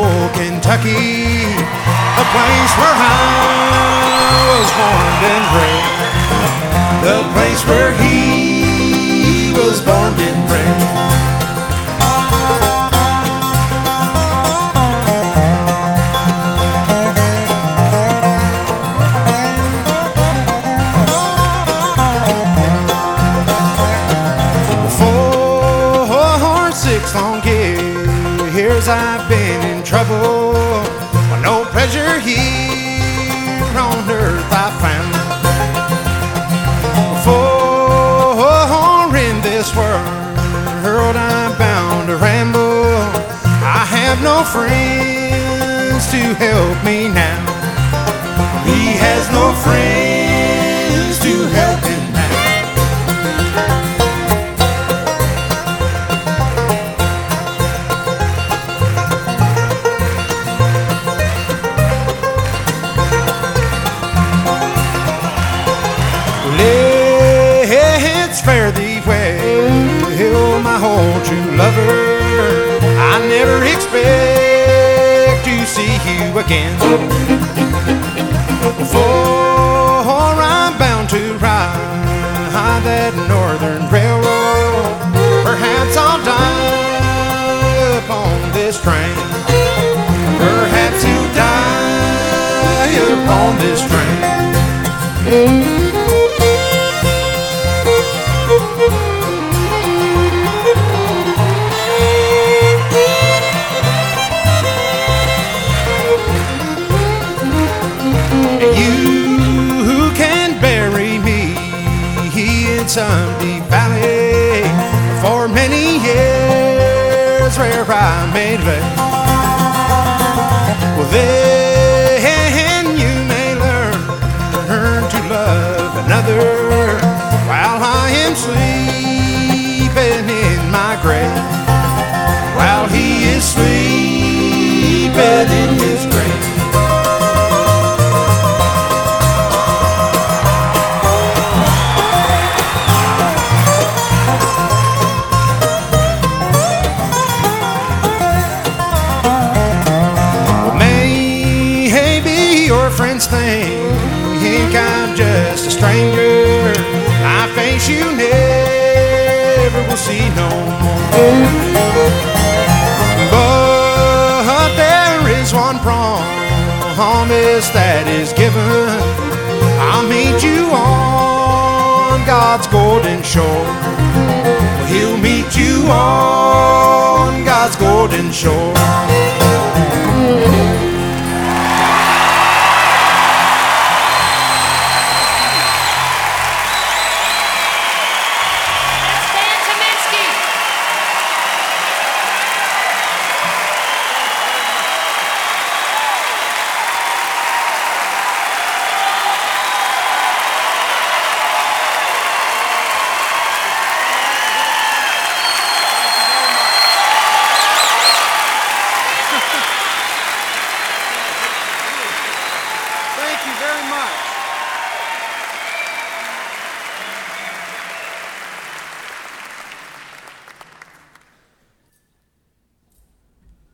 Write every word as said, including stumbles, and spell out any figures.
old Kentucky, the place where I was born and bred, the place where he was born and bred. Six long years I've been in trouble, but no pleasure here on earth I found. For in this world I'm bound to ramble, I have no friends to help me now. He has no friends to help him. Let's fare thee well, my whole true lover. I never expect to see you again, for I'm bound to ride that northern railroad. Perhaps I'll die upon this train. Perhaps you'll die upon this train. You can bury me in some deep valley for many years where I made lay. Well, then you may learn, learn to love another while I am sleeping in my grave, while he is sleeping in his grave. Your friends think I'm just a stranger, my face you never will see no more. But there is one promise that is given, I'll meet you on God's golden shore. He'll meet you on God's golden shore. Thank you very much.